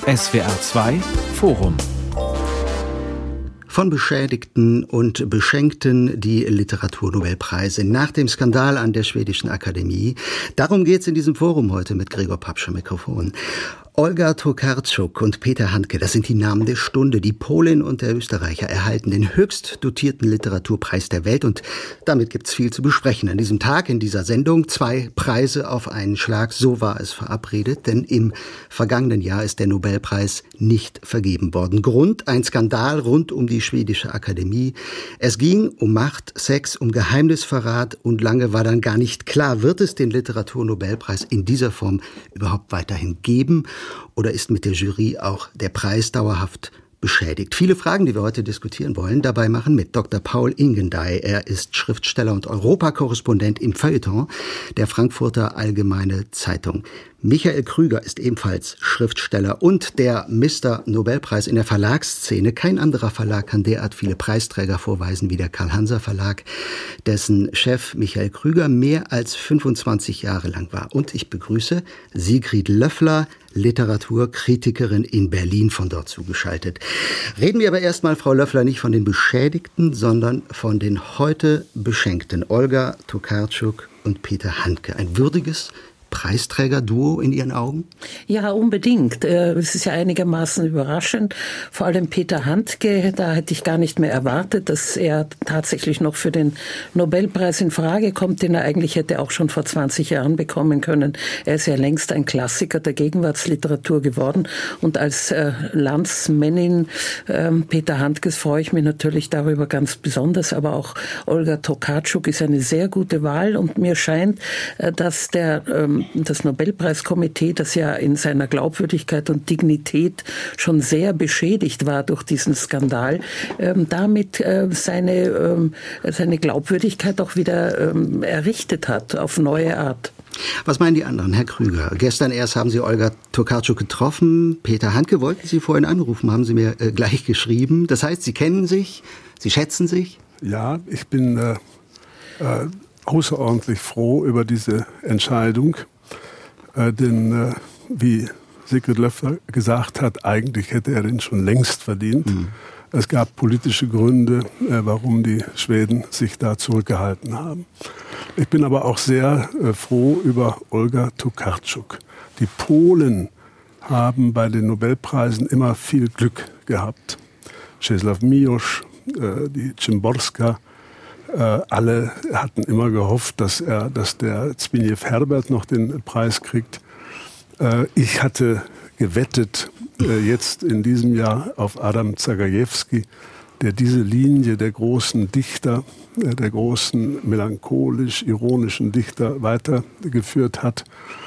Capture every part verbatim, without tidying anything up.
S W R zwei Forum. Von Beschädigten und Beschenkten die Literaturnobelpreise nach dem Skandal an der Schwedischen Akademie. Darum geht's in diesem Forum heute mit Gregor Papsch am Mikrofon. Olga Tokarczuk und Peter Handke, das sind die Namen der Stunde. Die Polin und der Österreicher erhalten den höchst dotierten Literaturpreis der Welt und damit gibt's viel zu besprechen. An diesem Tag, in dieser Sendung, zwei Preise auf einen Schlag, so war es verabredet, denn im vergangenen Jahr ist der Nobelpreis nicht vergeben worden. Grund, ein Skandal rund um die Schwedische Akademie. Es ging um Macht, Sex, um Geheimnisverrat und lange war dann gar nicht klar, wird es den Literaturnobelpreis in dieser Form überhaupt weiterhin geben? Oder ist mit der Jury auch der Preis dauerhaft beschädigt? Viele Fragen, die wir heute diskutieren wollen. Dabei machen mit Doktor Paul Ingendey. Er ist Schriftsteller und Europakorrespondent im Feuilleton der Frankfurter Allgemeine Zeitung. Michael Krüger ist ebenfalls Schriftsteller und der Mister Nobelpreis in der Verlagsszene. Kein anderer Verlag kann derart viele Preisträger vorweisen wie der Karl-Hanser-Verlag, dessen Chef Michael Krüger mehr als fünfundzwanzig Jahre lang war. Und ich begrüße Sigrid Löffler, Literaturkritikerin in Berlin, von dort zugeschaltet. Reden wir aber erstmal, Frau Löffler, nicht von den Beschädigten, sondern von den heute Beschenkten. Olga Tokarczuk und Peter Handke. Ein würdiges Preisträger-Duo in Ihren Augen? Ja, unbedingt. Es ist ja einigermaßen überraschend. Vor allem Peter Handke, da hätte ich gar nicht mehr erwartet, dass er tatsächlich noch für den Nobelpreis in Frage kommt, den er eigentlich hätte auch schon vor zwanzig Jahren bekommen können. Er ist ja längst ein Klassiker der Gegenwartsliteratur geworden. Und als äh, Landsmännin äh, Peter Handkes freue ich mich natürlich darüber ganz besonders. Aber auch Olga Tokarczuk ist eine sehr gute Wahl. Und mir scheint, äh, dass der ähm, das Nobelpreiskomitee, das ja in seiner Glaubwürdigkeit und Dignität schon sehr beschädigt war durch diesen Skandal, ähm, damit äh, seine, ähm, seine Glaubwürdigkeit auch wieder ähm, errichtet hat auf neue Art. Was meinen die anderen, Herr Krüger? Gestern erst haben Sie Olga Tokarczuk getroffen. Peter Handke wollten Sie vorhin anrufen, haben Sie mir äh, gleich geschrieben. Das heißt, Sie kennen sich, Sie schätzen sich? Ja, ich bin äh, äh außerordentlich froh über diese Entscheidung, äh, denn äh, wie Sigrid Löffler gesagt hat, eigentlich hätte er den schon längst verdient. Mhm. Es gab politische Gründe, äh, warum die Schweden sich da zurückgehalten haben. Ich bin aber auch sehr äh, froh über Olga Tokarczuk. Die Polen haben bei den Nobelpreisen immer viel Glück gehabt. Czesław Miłosz, äh, die Szymborska, Äh, alle hatten immer gehofft, dass er, dass der Zbigniew Herbert noch den Preis kriegt. Äh, ich hatte gewettet, äh, jetzt in diesem Jahr auf Adam Zagajewski, der diese Linie der großen Dichter, äh, der großen melancholisch-ironischen Dichter weitergeführt hat.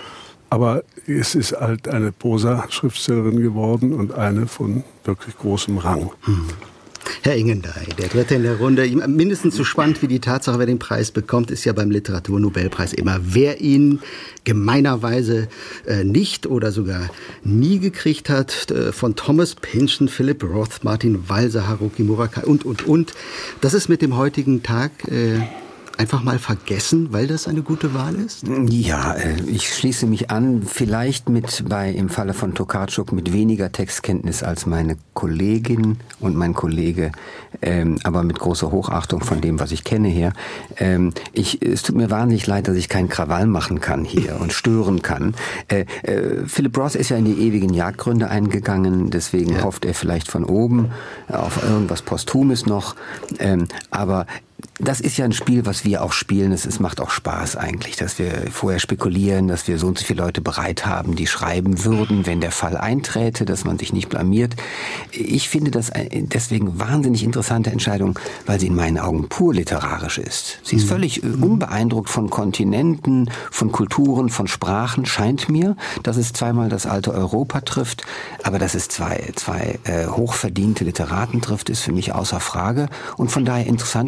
Aber es ist halt eine Prosa-Schriftstellerin geworden und eine von wirklich großem Rang. Hm. Herr Ingendey, der Dritte in der Runde. Mindestens so spannend wie die Tatsache, wer den Preis bekommt, ist ja beim Literaturnobelpreis immer, wer ihn gemeinerweise äh, nicht oder sogar nie gekriegt hat. Äh, von Thomas Pynchon, Philip Roth, Martin Walser, Haruki Murakami und, und, und. Das ist mit dem heutigen Tag äh, einfach mal vergessen, weil das eine gute Wahl ist? Ja, ich schließe mich an, vielleicht mit bei im Falle von Tokarczuk mit weniger Textkenntnis als meine Kollegin und mein Kollege, ähm, aber mit großer Hochachtung von dem, was ich kenne her. Ähm, ich, es tut mir wahnsinnig leid, dass ich keinen Krawall machen kann hier und stören kann. Äh, äh, Philip Roth ist ja in die ewigen Jagdgründe eingegangen, deswegen ja. hofft er vielleicht von oben auf irgendwas Posthumes noch, ähm, aber das ist ja ein Spiel, was wir auch spielen. Es, es macht auch Spaß eigentlich, dass wir vorher spekulieren, dass wir so und so viele Leute bereit haben, die schreiben würden, wenn der Fall einträte, dass man sich nicht blamiert. Ich finde das deswegen wahnsinnig interessante Entscheidung, weil sie in meinen Augen pur literarisch ist. Sie ist völlig unbeeindruckt von Kontinenten, von Kulturen, von Sprachen, scheint mir, dass es zweimal das alte Europa trifft, aber dass es zwei, zwei äh, hochverdiente Literaten trifft, ist für mich außer Frage und von daher interessant. Wir können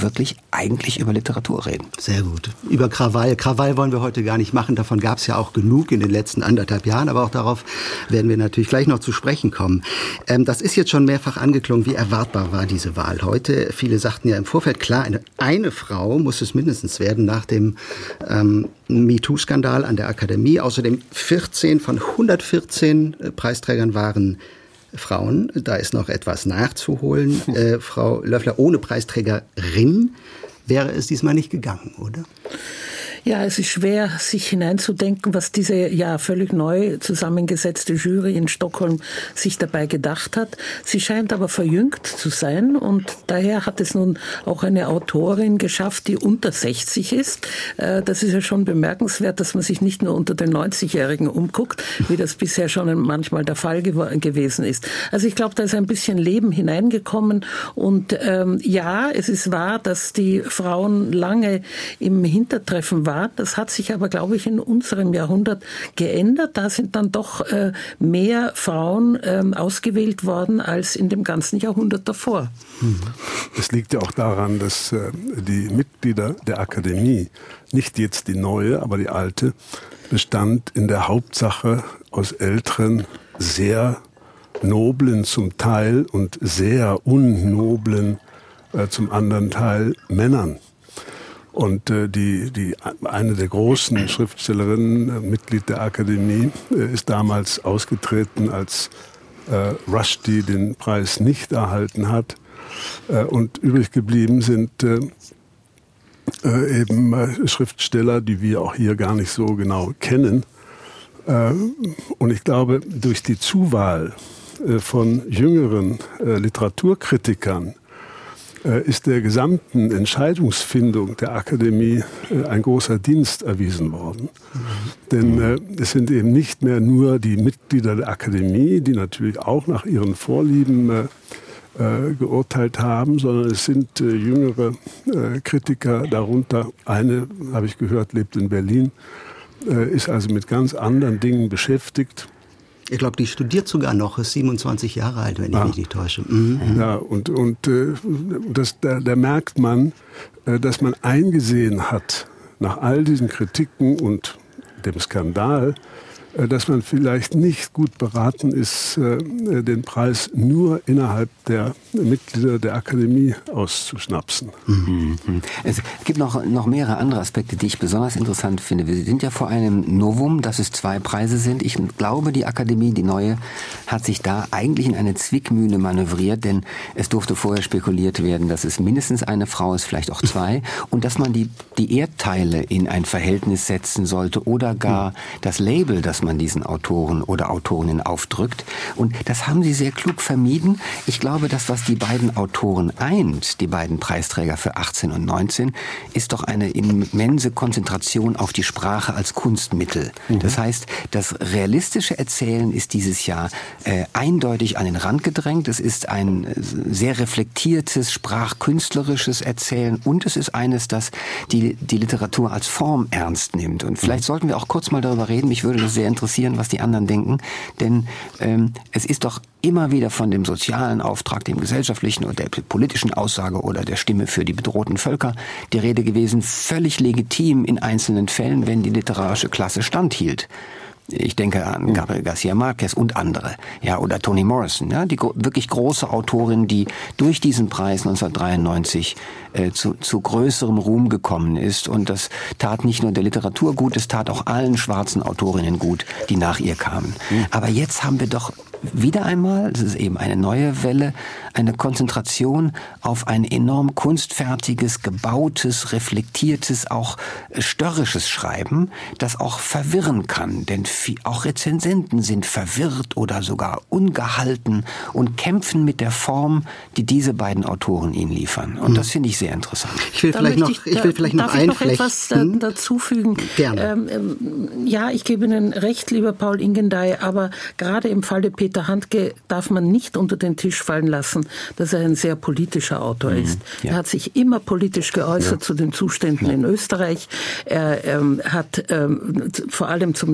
nun wirklich eigentlich über Literatur reden. Sehr gut. Über Krawall. Krawall wollen wir heute gar nicht machen. Davon gab es ja auch genug in den letzten anderthalb Jahren. Aber auch darauf werden wir natürlich gleich noch zu sprechen kommen. Ähm, das ist jetzt schon mehrfach angeklungen. Wie erwartbar war diese Wahl heute? Viele sagten ja im Vorfeld, klar, eine, eine Frau muss es mindestens werden nach dem ähm, MeToo-Skandal an der Akademie. Außerdem vierzehn von hundertvierzehn Preisträgern waren Frauen. Da ist noch etwas nachzuholen. Äh, Frau Löffler, ohne Preisträgerin wäre es diesmal nicht gegangen, oder? Ja, es ist schwer, sich hineinzudenken, was diese ja völlig neu zusammengesetzte Jury in Stockholm sich dabei gedacht hat. Sie scheint aber verjüngt zu sein und daher hat es nun auch eine Autorin geschafft, die unter sechzig ist. Das ist ja schon bemerkenswert, dass man sich nicht nur unter den neunzigjährigen umguckt, wie das bisher schon manchmal der Fall gew- gewesen ist. Also ich glaube, da ist ein bisschen Leben hineingekommen und ähm, ja, es ist wahr, dass die Frauen lange im Hintertreffen waren. Das hat sich aber, glaube ich, in unserem Jahrhundert geändert. Da sind dann doch äh, mehr Frauen äh, ausgewählt worden als in dem ganzen Jahrhundert davor. Es liegt ja auch daran, dass äh, die Mitglieder der Akademie, nicht jetzt die neue, aber die alte, bestand in der Hauptsache aus älteren, sehr noblen zum Teil und sehr unnoblen äh, zum anderen Teil Männern. Und äh, die, die, eine der großen Schriftstellerinnen, äh, Mitglied der Akademie, äh, ist damals ausgetreten, als äh, Rushdie den Preis nicht erhalten hat. Äh, und übrig geblieben sind äh, äh, eben äh, Schriftsteller, die wir auch hier gar nicht so genau kennen. Äh, und ich glaube, durch die Zuwahl äh, von jüngeren äh, Literaturkritikern ist der gesamten Entscheidungsfindung der Akademie ein großer Dienst erwiesen worden. Mhm. Denn äh, es sind eben nicht mehr nur die Mitglieder der Akademie, die natürlich auch nach ihren Vorlieben äh, äh, geurteilt haben, sondern es sind äh, jüngere äh, Kritiker darunter. Eine, habe ich gehört, lebt in Berlin, äh, ist also mit ganz anderen Dingen beschäftigt. Ich glaube, die studiert sogar noch, ist siebenundzwanzig Jahre alt, wenn ich ah. mich nicht täusche. Mhm. Ja, und, und äh, das, da, da merkt man, äh, dass man eingesehen hat, nach all diesen Kritiken und dem Skandal, äh, dass man vielleicht nicht gut beraten ist, äh, den Preis nur innerhalb der Mitglieder der Akademie auszuschnapsen. Mhm. Es gibt noch, noch mehrere andere Aspekte, die ich besonders interessant finde. Wir sind ja vor einem Novum, dass es zwei Preise sind. Ich glaube, die Akademie, die neue, hat sich da eigentlich in eine Zwickmühle manövriert, denn es durfte vorher spekuliert werden, dass es mindestens eine Frau ist, vielleicht auch zwei, und dass man die, die Erdteile in ein Verhältnis setzen sollte oder gar das Label, das man diesen Autoren oder Autorinnen aufdrückt. Und das haben sie sehr klug vermieden. Ich glaube, das, was die beiden Autoren eint, die beiden Preisträger für achtzehn und neunzehn, ist doch eine immense Konzentration auf die Sprache als Kunstmittel. Mhm. Das heißt, das realistische Erzählen ist dieses Jahr äh, eindeutig an den Rand gedrängt. Es ist ein äh, sehr reflektiertes, sprachkünstlerisches Erzählen und es ist eines, das die, die Literatur als Form ernst nimmt. Und vielleicht sollten wir auch kurz mal darüber reden. Mich würde das sehr interessieren, was die anderen denken, denn ähm, es ist doch immer wieder von dem sozialen Auftrag, dem gesellschaftlichen oder der politischen Aussage oder der Stimme für die bedrohten Völker die Rede gewesen, völlig legitim in einzelnen Fällen, wenn die literarische Klasse standhielt. Ich denke an Gabriel García Márquez und andere, ja, oder Toni Morrison, ja, die gro- wirklich große Autorin, die durch diesen Preis neunzehnhundertdreiundneunzig äh, zu, zu größerem Ruhm gekommen ist. Und das tat nicht nur der Literatur gut, es tat auch allen schwarzen Autorinnen gut, die nach ihr kamen. Mhm. Aber jetzt haben wir doch wieder einmal, das ist eben eine neue Welle, eine Konzentration auf ein enorm kunstfertiges, gebautes, reflektiertes, auch störrisches Schreiben, das auch verwirren kann. Denn auch Rezensenten sind verwirrt oder sogar ungehalten und kämpfen mit der Form, die diese beiden Autoren ihnen liefern. Und das finde ich sehr interessant. Ich will vielleicht noch, ich, ich will vielleicht noch einflechten. Darf ich noch etwas da, dazufügen? Gerne. Ähm, ähm, ja, ich gebe Ihnen recht, lieber Paul Ingendey, aber gerade im Falle Peter Handke darf man nicht unter den Tisch fallen lassen, dass er ein sehr politischer Autor ist. Mhm, ja. Er hat sich immer politisch geäußert ja. zu den Zuständen ja. in Österreich. Er ähm, hat ähm, vor allem zum Jugoslawien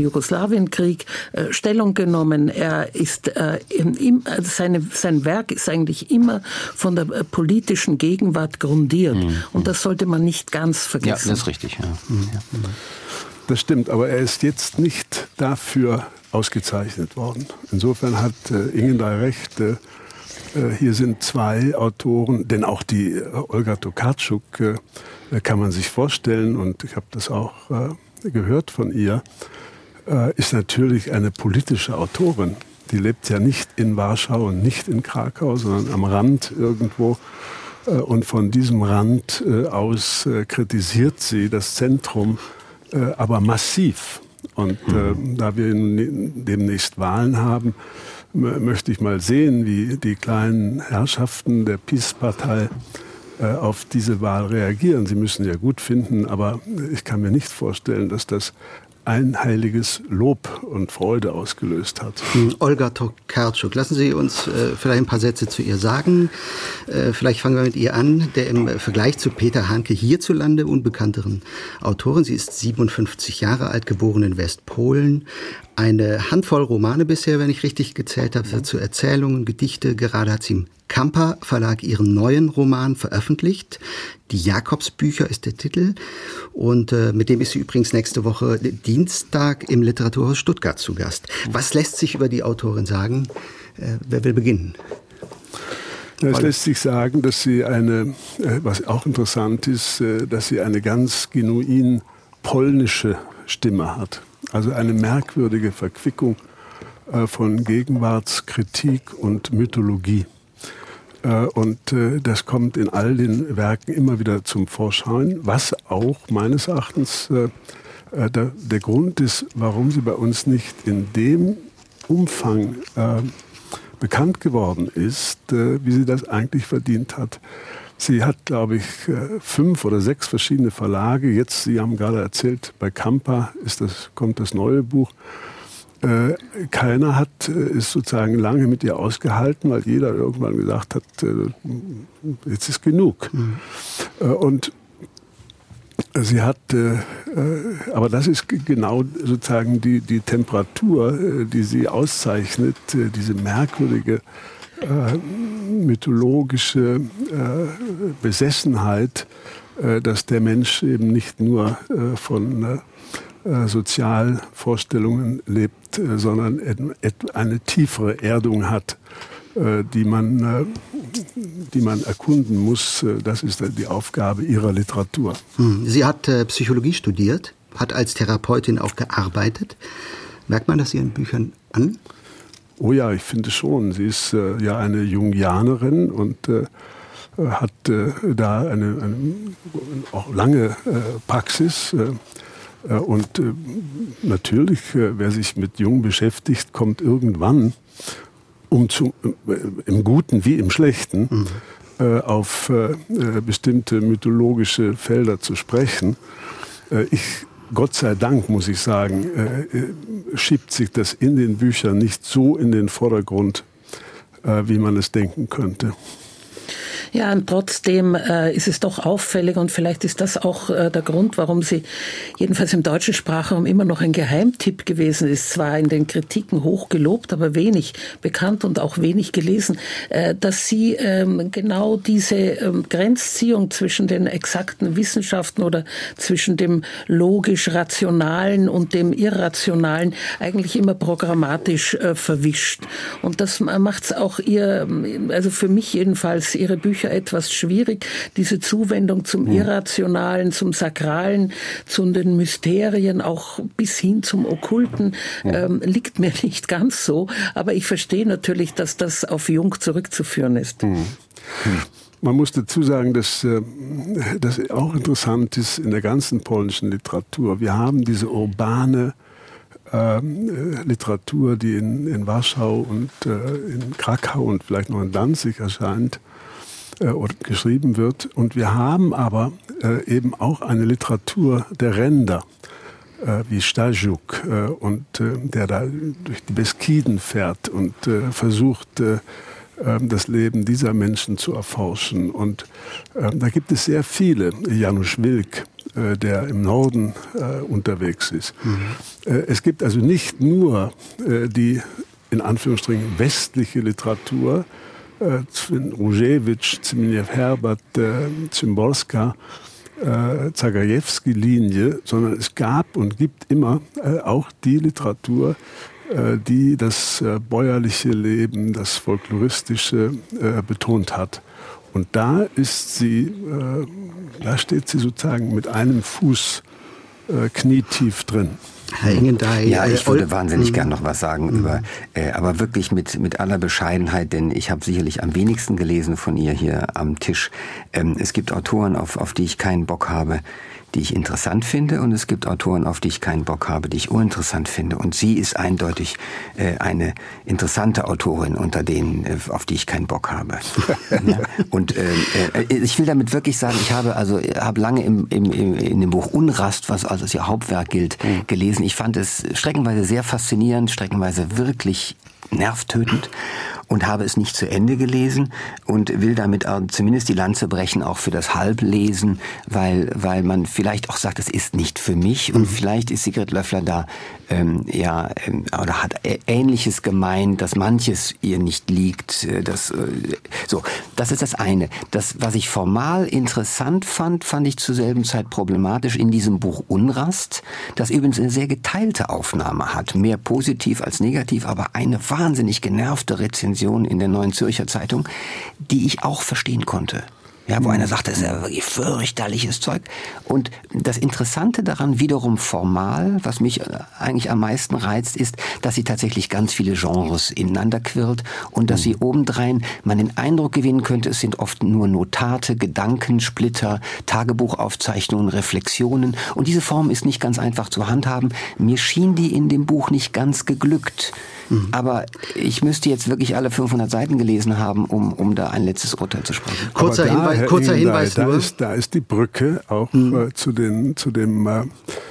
Jugoslawienkrieg äh, Stellung genommen. Er ist äh, im, also seine, sein Werk ist eigentlich immer von der äh, politischen Gegenwart grundiert. Mhm. Und das sollte man nicht ganz vergessen. Ja, das ist richtig. Ja. Mhm. Ja. Das stimmt, aber er ist jetzt nicht dafür ausgezeichnet worden. Insofern hat äh, Ingendey recht. Äh, hier sind zwei Autoren, denn auch die äh, Olga Tokarczuk äh, kann man sich vorstellen, und ich habe das auch äh, gehört von ihr, äh, ist natürlich eine politische Autorin. Die lebt ja nicht in Warschau und nicht in Krakau, sondern am Rand irgendwo. Äh, und von diesem Rand äh, aus äh, kritisiert sie das Zentrum, äh, aber massiv. Und äh, da wir demnächst Wahlen haben, m- möchte ich mal sehen, wie die kleinen Herrschaften der PiS-Partei äh, auf diese Wahl reagieren. Sie müssen ja gut finden, aber ich kann mir nicht vorstellen, dass das einheiliges Lob und Freude ausgelöst hat. Olga Tokarczuk, lassen Sie uns äh, vielleicht ein paar Sätze zu ihr sagen. Äh, vielleicht fangen wir mit ihr an, der im Vergleich zu Peter Handke hierzulande unbekannteren Autorin. Sie ist siebenundfünfzig Jahre alt, geboren in Westpolen. Eine Handvoll Romane bisher, wenn ich richtig gezählt habe, dazu Erzählungen, Gedichte. Gerade hat sie im Kamper Verlag ihren neuen Roman veröffentlicht. Die Jakobsbücher ist der Titel. Und äh, mit dem ist sie übrigens nächste Woche Dienstag im Literaturhaus Stuttgart zu Gast. Was lässt sich über die Autorin sagen? Äh, wer will beginnen? Es lässt sich sagen, dass sie eine, was auch interessant ist, dass sie eine ganz genuin polnische Stimme hat. Also eine merkwürdige Verquickung von Gegenwartskritik und Mythologie. Und das kommt in all den Werken immer wieder zum Vorschein, was auch meines Erachtens der Grund ist, warum sie bei uns nicht in dem Umfang bekannt geworden ist, wie sie das eigentlich verdient hat. Sie hat, glaube ich, fünf oder sechs verschiedene Verlage. Jetzt, Sie haben gerade erzählt, bei Kamper ist das, kommt das neue Buch. Äh, keiner hat es sozusagen lange mit ihr ausgehalten, weil jeder irgendwann gesagt hat, äh, jetzt ist genug. Mhm. Äh, und sie hat, äh, aber das ist genau sozusagen die, die Temperatur, äh, die sie auszeichnet, äh, diese merkwürdige äh, mythologische äh, Besessenheit, äh, dass der Mensch eben nicht nur äh, von äh, Sozialvorstellungen lebt, äh, sondern et- eine tiefere Erdung hat, äh, die man, äh, die man erkunden muss. Das ist die Aufgabe ihrer Literatur. Sie hat äh, Psychologie studiert, hat als Therapeutin auch gearbeitet. Merkt man das Ihren Büchern an? Oh ja, ich finde schon. Sie ist äh, ja eine Jungianerin und äh, hat äh, da eine, eine auch lange äh, Praxis. Äh, Und äh, natürlich, äh, wer sich mit Jung beschäftigt, kommt irgendwann, um zu, äh, im Guten wie im Schlechten, mhm. äh, auf äh, bestimmte mythologische Felder zu sprechen. Äh, ich, Gott sei Dank, muss ich sagen, äh, schiebt sich das in den Büchern nicht so in den Vordergrund, äh, wie man es denken könnte. Ja, und trotzdem äh, ist es doch auffällig, und vielleicht ist das auch äh, der Grund, warum sie jedenfalls im deutschen Sprachraum immer noch ein Geheimtipp gewesen ist, zwar in den Kritiken hoch gelobt, aber wenig bekannt und auch wenig gelesen, äh, dass sie ähm, genau diese ähm, Grenzziehung zwischen den exakten Wissenschaften oder zwischen dem logisch-rationalen und dem Irrationalen eigentlich immer programmatisch äh, verwischt. Und das macht es auch ihr, also für mich jedenfalls, ihre Bücher etwas schwierig, diese Zuwendung zum Irrationalen, zum Sakralen, zu den Mysterien, auch bis hin zum Okkulten, ähm, liegt mir nicht ganz so. Aber ich verstehe natürlich, dass das auf Jung zurückzuführen ist. Mhm. Man muss dazu sagen, dass das auch interessant ist in der ganzen polnischen Literatur. Wir haben diese urbane äh, Literatur, die in, in Warschau und äh, in Krakau und vielleicht noch in Danzig erscheint oder geschrieben wird. Und wir haben aber äh, eben auch eine Literatur der Ränder, äh, wie Stajuk, äh, und äh, der da durch die Beskiden fährt und äh, versucht, äh, das Leben dieser Menschen zu erforschen. Und äh, da gibt es sehr viele. Janusz Wilk äh, der im Norden äh, unterwegs ist. Mhm. Äh, es gibt also nicht nur äh, die, in Anführungsstrichen, westliche Literatur, äh, Różewicz, Zbigniew Herbert, äh, Szymborska, äh, Zagajewski-Linie, sondern es gab und gibt immer äh, auch die Literatur, äh, die das äh, bäuerliche Leben, das Folkloristische äh, betont hat. Und da ist sie, äh, da steht sie sozusagen mit einem Fuß äh, knietief drin. Herr Ingendey, ja, ich würde äh, wahnsinnig gern noch was sagen mhm. über, äh, aber wirklich mit mit aller Bescheidenheit, denn ich habe sicherlich am wenigsten gelesen von ihr hier am Tisch. Ähm, es gibt Autoren, auf auf die ich keinen Bock habe, die ich interessant finde, und es gibt Autoren, auf die ich keinen Bock habe, die ich uninteressant finde. Und sie ist eindeutig äh, eine interessante Autorin unter denen, äh, auf die ich keinen Bock habe. Ja. Und äh, äh, ich will damit wirklich sagen, ich habe also habe lange im, im, im, in dem Buch Unrast, was als ihr Hauptwerk gilt, mhm. gelesen. Ich fand es streckenweise sehr faszinierend, streckenweise wirklich nervtötend und habe es nicht zu Ende gelesen und will damit zumindest die Lanze brechen, auch für das Halblesen, weil weil man vielleicht auch sagt, es ist nicht für mich, und mhm. vielleicht ist Sigrid Löffler da ähm, ja ähm, oder hat Ähnliches gemeint, dass manches ihr nicht liegt. Das, äh, so, das ist das eine. Das, was ich formal interessant fand, fand ich zur selben Zeit problematisch in diesem Buch Unrast, das übrigens eine sehr geteilte Aufnahme hat, mehr positiv als negativ, aber eine wahnsinnig genervte Rezension in der Neuen Zürcher Zeitung, die ich auch verstehen konnte. Ja, wo einer sagt, das ist ja wirklich fürchterliches Zeug. Und das Interessante daran wiederum formal, was mich eigentlich am meisten reizt, ist, dass sie tatsächlich ganz viele Genres ineinander quirlt und dass sie obendrein man den Eindruck gewinnen könnte, es sind oft nur Notate, Gedankensplitter, Tagebuchaufzeichnungen, Reflexionen. Und diese Form ist nicht ganz einfach zu handhaben. Mir schien die in dem Buch nicht ganz geglückt. Mhm. Aber ich müsste jetzt wirklich alle fünfhundert Seiten gelesen haben, um, um da ein letztes Urteil zu sprechen. Kurzer da, Hinweis, kurzer Ingendey, Hinweis da nur. Ist, da ist die Brücke auch mhm. äh, zu, den, zu dem äh,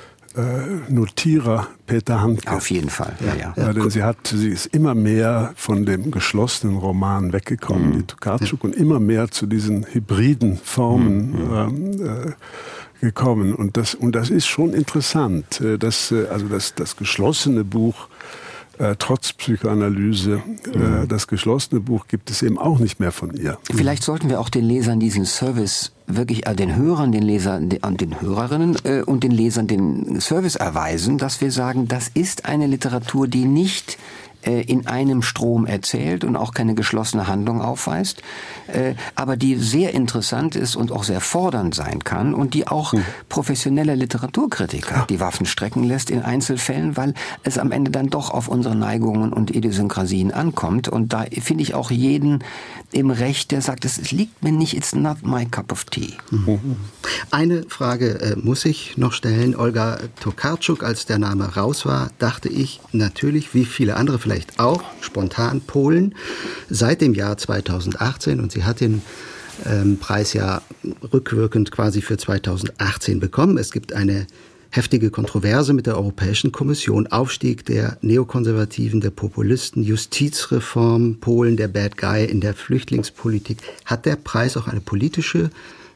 Notierer Peter Handke. Auf jeden Fall, ja, ja. ja. ja denn sie, hat, sie ist immer mehr von dem geschlossenen Roman weggekommen, mhm. die Tokarczuk, und immer mehr zu diesen hybriden Formen mhm. äh, gekommen. Und das, und das ist schon interessant, dass, also das, das geschlossene Buch, Äh, trotz Psychoanalyse, mhm. äh, das geschlossene Buch gibt es eben auch nicht mehr von ihr. Vielleicht sollten wir auch den Lesern diesen Service wirklich, äh, den Hörern, den Lesern den, den Hörerinnen äh, und den Lesern den Service erweisen, dass wir sagen, das ist eine Literatur, die nicht in einem Strom erzählt und auch keine geschlossene Handlung aufweist, äh, aber die sehr interessant ist und auch sehr fordernd sein kann und die auch hm. professionelle Literaturkritiker die Waffen strecken lässt in Einzelfällen, weil es am Ende dann doch auf unsere Neigungen und Idiosynkrasien ankommt. Und da finde ich auch jeden im Recht, der sagt, es liegt mir nicht, it's not my cup of tea. Mhm. Eine Frage äh, muss ich noch stellen. Olga Tokarczuk, als der Name raus war, dachte ich natürlich, wie viele andere vielleicht auch, spontan Polen, seit dem Jahr zweitausendachtzehn, und sie hat den ähm, Preis ja rückwirkend quasi für zweitausendachtzehn bekommen. Es gibt eine heftige Kontroverse mit der Europäischen Kommission, Aufstieg der Neokonservativen, der Populisten, Justizreform, Polen, der Bad Guy in der Flüchtlingspolitik. Hat der Preis auch eine politische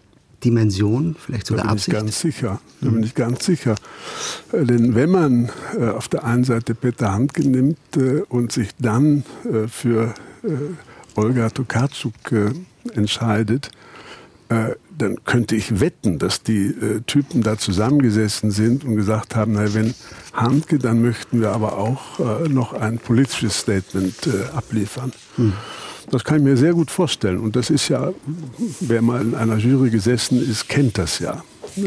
Dimension, vielleicht sogar Absicht? Da bin ich ganz sicher. Da bin ich ganz sicher. Äh, denn wenn man äh, auf der einen Seite Peter Handke nimmt äh, und sich dann äh, für äh, Olga Tokarczuk äh, entscheidet, äh, dann könnte ich wetten, dass die äh, Typen da zusammengesessen sind und gesagt haben, na, wenn Handke, dann möchten wir aber auch äh, noch ein politisches Statement äh, abliefern. Hm. Das kann ich mir sehr gut vorstellen. Und das ist ja, wer mal in einer Jury gesessen ist, kennt das ja.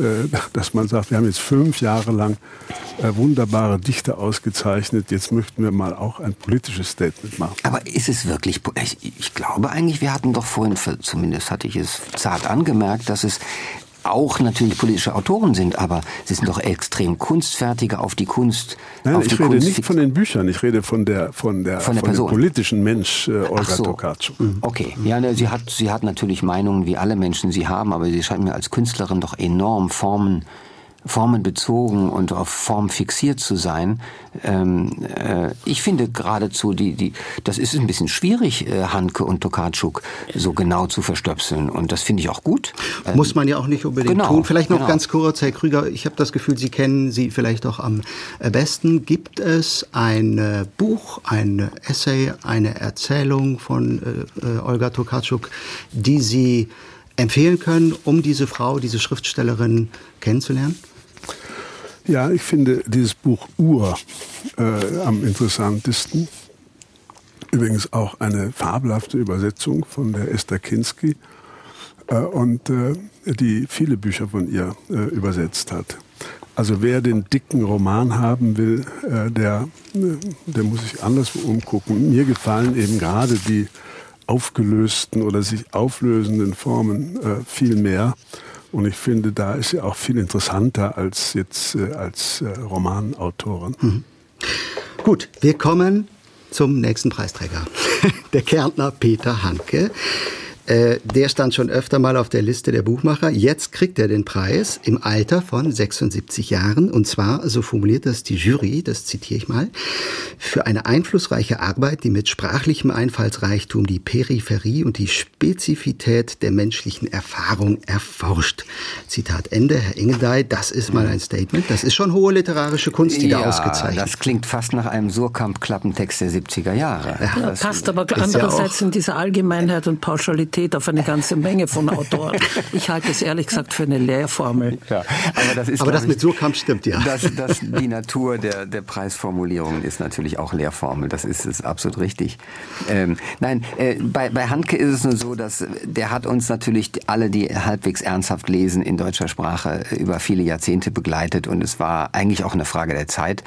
Dass man sagt, wir haben jetzt fünf Jahre lang wunderbare Dichter ausgezeichnet, jetzt möchten wir mal auch ein politisches Statement machen. Aber ist es wirklich, ich, ich glaube eigentlich, wir hatten doch vorhin, zumindest hatte ich es zart angemerkt, dass es auch natürlich politische Autoren sind, aber sie sind doch extrem kunstfertige auf die Kunst. Nein, auf ich die rede Kunst nicht von den Büchern, ich rede von der von der von, der von Person. dem politischen Mensch äh, Olga so. Tokarczuk. Okay, ja, ne, sie hat sie hat natürlich Meinungen, wie alle Menschen sie haben, aber sie scheint mir als Künstlerin doch enorm Formen formenbezogen und auf Form fixiert zu sein. Ähm, äh, ich finde geradezu, die, die, das ist ein bisschen schwierig, äh, Handke und Tokarczuk so genau zu verstöpseln. Und das finde ich auch gut. Ähm, Muss man ja auch nicht unbedingt genau, tun. Vielleicht noch genau. ganz kurz, Herr Krüger, ich habe das Gefühl, Sie kennen sie vielleicht auch am besten. Gibt es ein Buch, ein Essay, eine Erzählung von äh, Olga Tokarczuk, die Sie empfehlen können, um diese Frau, diese Schriftstellerin kennenzulernen? Ja, ich finde dieses Buch Ur äh, am interessantesten. Übrigens auch eine fabelhafte Übersetzung von der Esther Kinsky äh, und äh, die viele Bücher von ihr äh, übersetzt hat. Also wer den dicken Roman haben will, äh, der, der muss sich anderswo umgucken. Mir gefallen eben gerade die aufgelösten oder sich auflösenden Formen äh, viel mehr. Und ich finde, da ist sie auch viel interessanter als jetzt äh, als äh, Romanautorin. Mhm. Gut, wir kommen zum nächsten Preisträger. Der Kärntner Peter Handke. Äh, der stand schon öfter mal auf der Liste der Buchmacher. Jetzt kriegt er den Preis im Alter von sechsundsiebzig Jahren. Und zwar, so formuliert das die Jury, das zitiere ich mal, für eine einflussreiche Arbeit, die mit sprachlichem Einfallsreichtum die Peripherie und die Spezifität der menschlichen Erfahrung erforscht. Zitat Ende, Herr Engendey, das ist mal ein Statement. Das ist schon hohe literarische Kunst, die ja, da ausgezeichnet das klingt fast nach einem Surkamp-Klappentext der siebziger Jahre. Ja, das passt aber andererseits ja in dieser Allgemeinheit und Pauschalität auf eine ganze Menge von Autoren. Ich halte es ehrlich gesagt für eine Lehrformel. Ja, aber das, ist, aber das ich, mit Surkamp stimmt, ja. Das, das, die Natur der, der Preisformulierungen ist natürlich auch Lehrformel. Das ist, ist absolut richtig. Ähm, nein, äh, bei, bei Handke ist es nur so, dass der hat uns natürlich alle, die halbwegs ernsthaft lesen, in deutscher Sprache über viele Jahrzehnte begleitet. Und es war eigentlich auch eine Frage der Zeit.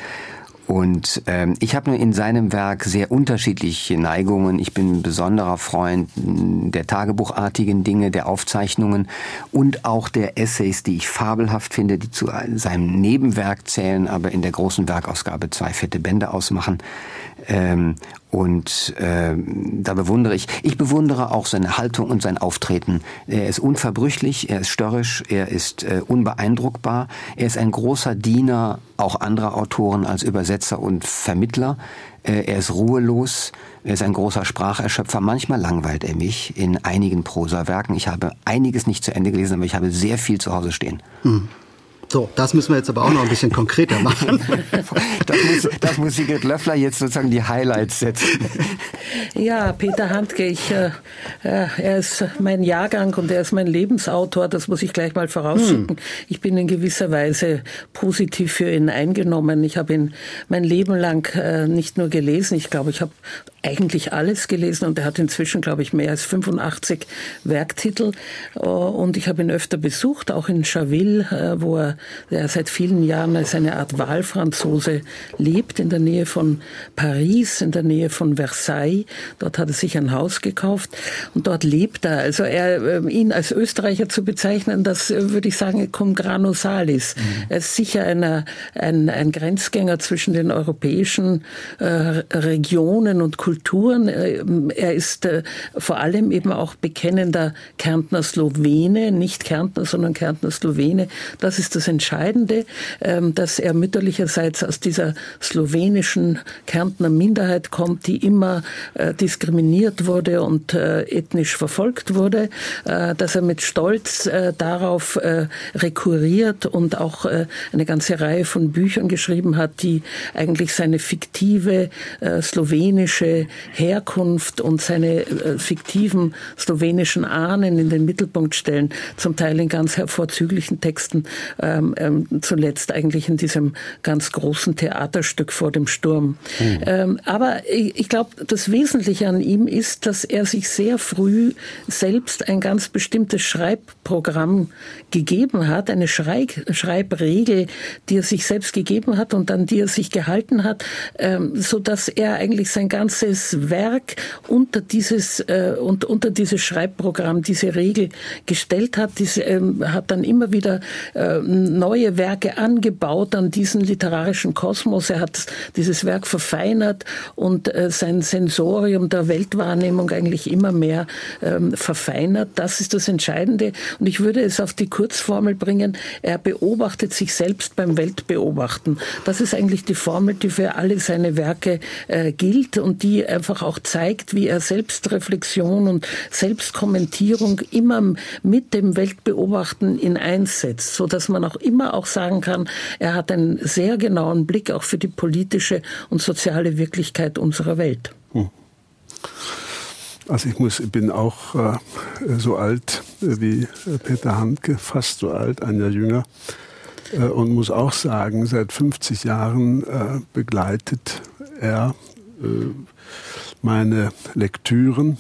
Und ähm, ich habe nur in seinem Werk sehr unterschiedliche Neigungen. Ich bin ein besonderer Freund der tagebuchartigen Dinge, der Aufzeichnungen und auch der Essays, die ich fabelhaft finde, die zu seinem Nebenwerk zählen, aber in der großen Werkausgabe zwei fette Bände ausmachen. Ähm, und ähm, da bewundere ich, ich bewundere auch seine Haltung und sein Auftreten. Er ist unverbrüchlich, er ist störrisch, er ist äh, unbeeindruckbar, er ist ein großer Diener auch anderer Autoren als Übersetzer und Vermittler. Äh, er ist ruhelos, er ist ein großer Spracherschöpfer. Manchmal langweilt er mich in einigen Prosawerken. Ich habe einiges nicht zu Ende gelesen, aber ich habe sehr viel zu Hause stehen. Hm. So, das müssen wir jetzt aber auch noch ein bisschen konkreter machen. Das muss, das muss Sigrid Löffler jetzt sozusagen die Highlights setzen. Ja, Peter Handke, ich, äh, er ist mein Jahrgang und er ist mein Lebensautor, das muss ich gleich mal vorausschicken. Hm. Ich bin in gewisser Weise positiv für ihn eingenommen. Ich habe ihn mein Leben lang äh, nicht nur gelesen, ich glaube, ich habe eigentlich alles gelesen und er hat inzwischen, glaube ich, mehr als fünfundachtzig Werktitel und ich habe ihn öfter besucht, auch in Chaville, wo er, er seit vielen Jahren als eine Art Wahlfranzose lebt, in der Nähe von Paris, in der Nähe von Versailles. Dort hat er sich ein Haus gekauft und dort lebt er. Also er, ihn als Österreicher zu bezeichnen, das würde ich sagen, cum grano salis. Mhm. Er ist sicher einer, ein, ein Grenzgänger zwischen den europäischen äh, Regionen und Kulturen. Er ist äh, vor allem eben auch bekennender Kärntner Slowene, nicht Kärntner, sondern Kärntner Slowene. Das ist das Entscheidende, ähm, dass er mütterlicherseits aus dieser slowenischen Kärntner Minderheit kommt, die immer äh, diskriminiert wurde und äh, ethnisch verfolgt wurde, äh, dass er mit Stolz äh, darauf äh, rekurriert und auch äh, eine ganze Reihe von Büchern geschrieben hat, die eigentlich seine fiktive äh, slowenische Herkunft und seine äh, fiktiven slowenischen Ahnen in den Mittelpunkt stellen, zum Teil in ganz hervorzüglichen Texten, ähm, ähm, zuletzt eigentlich in diesem ganz großen Theaterstück Vor dem Sturm. Mhm. Ähm, aber ich, ich glaube, das Wesentliche an ihm ist, dass er sich sehr früh selbst ein ganz bestimmtes Schreibprogramm gegeben hat, eine Schrei- Schreibregel, die er sich selbst gegeben hat und an die er sich gehalten hat, ähm, so dass er eigentlich sein ganzes Werk unter dieses äh, und unter dieses Schreibprogramm, diese Regel gestellt hat. Diese ähm, hat dann immer wieder äh, ähm, neue Werke angebaut an diesen literarischen Kosmos. Er hat dieses Werk verfeinert und äh, sein Sensorium der Weltwahrnehmung eigentlich immer mehr ähm, verfeinert. Das ist das Entscheidende. Und ich würde es auf die Kurzformel bringen, er beobachtet sich selbst beim Weltbeobachten. Das ist eigentlich die Formel, die für alle seine Werke äh, gilt und die einfach auch zeigt, wie er Selbstreflexion und Selbstkommentierung immer mit dem Weltbeobachten in eins setzt, so dass man auch immer auch sagen kann, er hat einen sehr genauen Blick auch für die politische und soziale Wirklichkeit unserer Welt. Hm. Also ich muss, bin auch äh, so alt äh, wie Peter Handke, fast so alt, ein Jahr jünger, äh, und muss auch sagen, seit fünfzig Jahren äh, begleitet er äh, meine Lektüren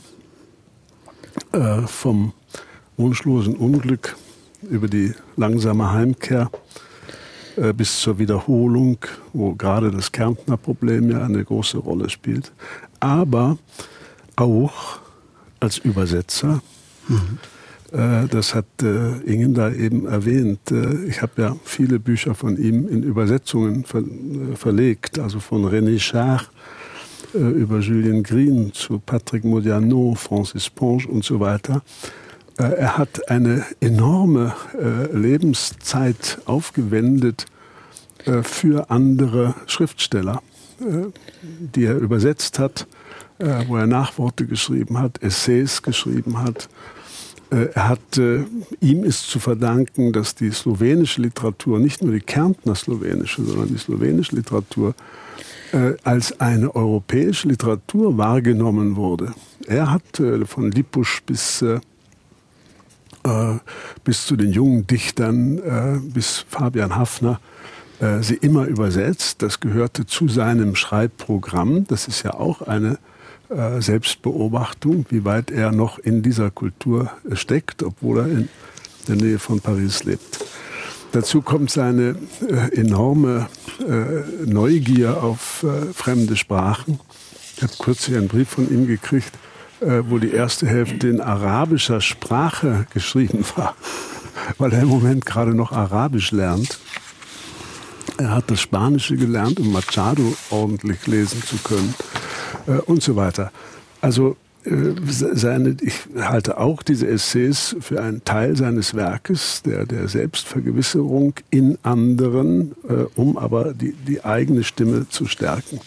äh, vom wunschlosen Unglück über die langsame Heimkehr äh, bis zur Wiederholung, wo gerade das Kärntner Problem ja eine große Rolle spielt, aber auch als Übersetzer. Mhm. Äh, das hat äh, Ingen da eben erwähnt. Äh, ich habe ja viele Bücher von ihm in Übersetzungen ver äh, verlegt, also von René Char äh, über Julien Green zu Patrick Modiano, Francis Ponge und so weiter. Äh, er hat eine enorme äh, Lebenszeit aufgewendet äh, für andere Schriftsteller, äh, die er übersetzt hat, Äh, wo er Nachworte geschrieben hat, Essays geschrieben hat. Äh, er hat, äh, ihm ist zu verdanken, dass die slowenische Literatur, nicht nur die Kärntner slowenische, sondern die slowenische Literatur äh, als eine europäische Literatur wahrgenommen wurde. Er hat äh, von Lippusch bis, äh, äh, bis zu den jungen Dichtern, äh, bis Fabian Haffner, äh, sie immer übersetzt. Das gehörte zu seinem Schreibprogramm. Das ist ja auch eine Selbstbeobachtung, wie weit er noch in dieser Kultur steckt, obwohl er in der Nähe von Paris lebt. Dazu kommt seine äh, enorme äh, Neugier auf äh, fremde Sprachen. Ich habe kürzlich einen Brief von ihm gekriegt, äh, wo die erste Hälfte in arabischer Sprache geschrieben war, weil er im Moment gerade noch Arabisch lernt. Er hat das Spanische gelernt, um Machado ordentlich lesen zu können. Und so weiter. Also seine, ich halte auch diese Essays für einen Teil seines Werkes, der, der Selbstvergewisserung in anderen, äh, um aber die, die eigene Stimme zu stärken.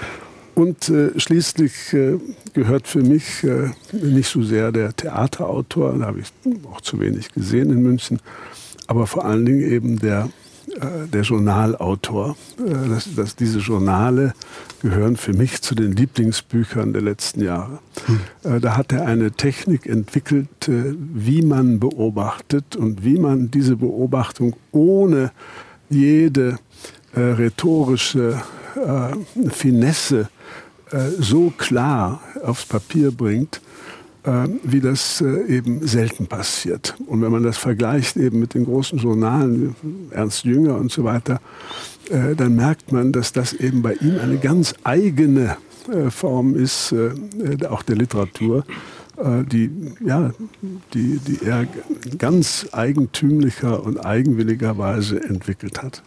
Und äh, schließlich äh, gehört für mich äh, nicht so sehr der Theaterautor, da habe ich auch zu wenig gesehen in München, aber vor allen Dingen eben der der Journalautor. Das, das, diese Journale gehören für mich zu den Lieblingsbüchern der letzten Jahre. Hm. Da hat er eine Technik entwickelt, wie man beobachtet und wie man diese Beobachtung ohne jede äh, rhetorische äh, Finesse äh, so klar aufs Papier bringt, wie das eben selten passiert. Und wenn man das vergleicht eben mit den großen Journalen, Ernst Jünger und so weiter, dann merkt man, dass das eben bei ihm eine ganz eigene Form ist, auch der Literatur, die, ja, die, die er ganz eigentümlicher und eigenwilligerweise entwickelt hat.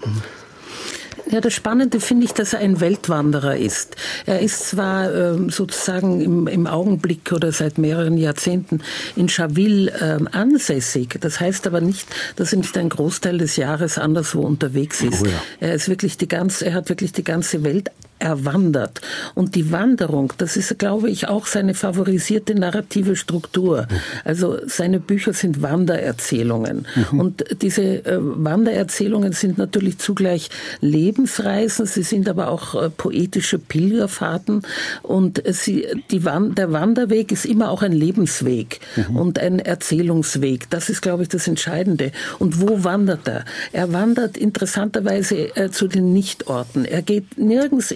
Ja, das Spannende finde ich, dass er ein Weltwanderer ist. Er ist zwar ähm, sozusagen im, im Augenblick oder seit mehreren Jahrzehnten in Chaville ähm, ansässig. Das heißt aber nicht, dass er nicht einen Großteil des Jahres anderswo unterwegs ist. Oh ja. Er ist wirklich die ganze, er hat wirklich die ganze Welt erwandert. Und die Wanderung, das ist, glaube ich, auch seine favorisierte narrative Struktur. Also seine Bücher sind Wandererzählungen. Mhm. Und diese äh, Wandererzählungen sind natürlich zugleich Lebensreisen, sie sind aber auch äh, poetische Pilgerfahrten. Und sie, die Wand, der Wanderweg ist immer auch ein Lebensweg mhm. und ein Erzählungsweg. Das ist, glaube ich, das Entscheidende. Und wo wandert er? Er wandert interessanterweise äh, zu den Nichtorten. Er geht nirgends in